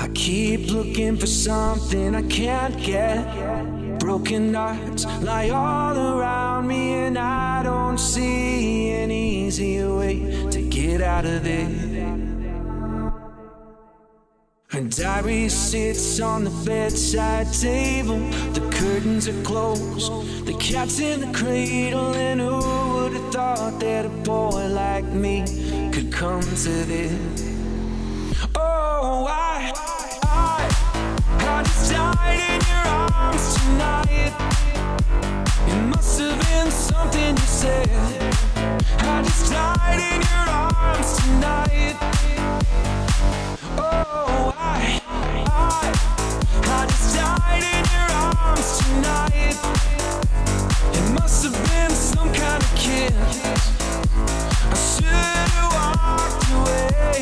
I keep looking for something I can't get. Broken hearts lie all around me, and I don't see an easier way to get out of this. Her diary sits on the bedside table. The curtains are closed, the cat's in the cradle. And who would have thought that a boy like me could come to this? Oh, I just died in your arms tonight. It must have been something you said. I just died in your arms tonight. Oh, I just died in your arms tonight. It must have been some kind of kiss. I should have walked away.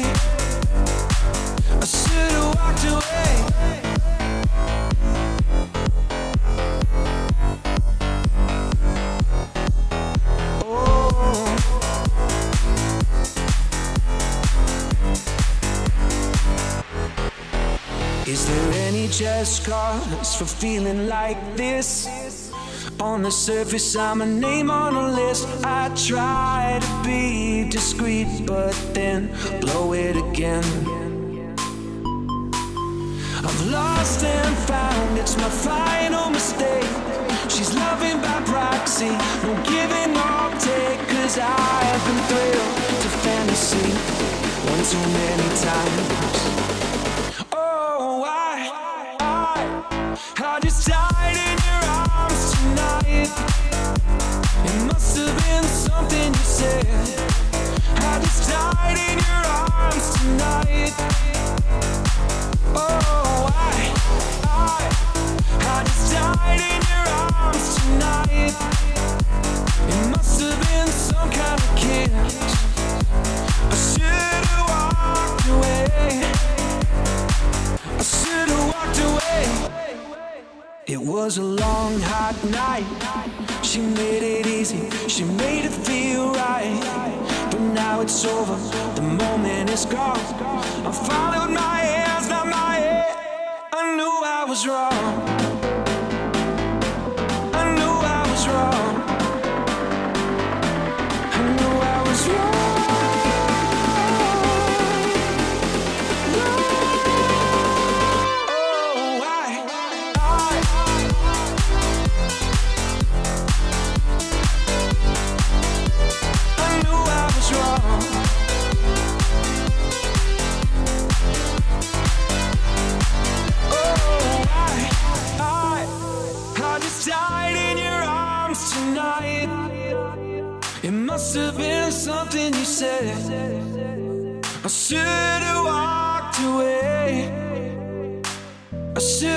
I should have walked away. Oh. Is there any just cause for feeling like this? On the surface, I'm a name on a list. I try to be discreet, but then blow it again. I've lost and found, it's my final mistake. She's loving by proxy, no giving or take. Cause I've been thrilled to fantasy one too many times. Oh, I just died in your arms tonight. It must have been something you said. I just died in your arms tonight. Oh, I just died in your arms tonight. It must have been some kind of kiss. I should have walked away. I should have walked away. It was a long, hot night. She made it easy, she made it feel right. But now it's over, the moment is gone. I followed my hands, not my head. I knew I was wrong. I knew I was wrong. I knew I was wrong. Must have been something you said. I should have walked away. I should